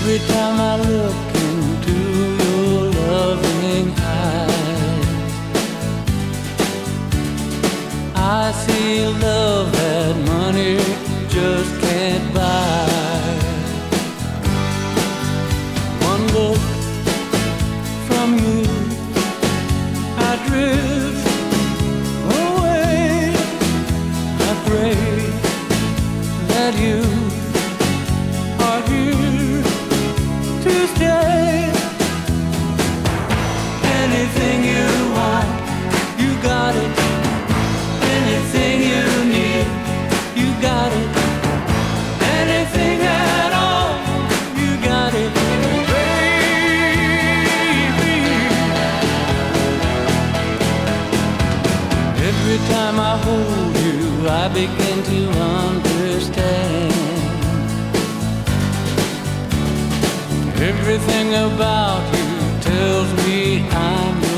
Every time I look into your loving eyes, I see love that money just can't buy. One look from you, I drift away. I pray that you are here to stay. Anything you want, you got it. Anything you need, you got it. Anything at all, you got it, baby. Every time I hold you, I begin to understand. Everything about you tells me I'm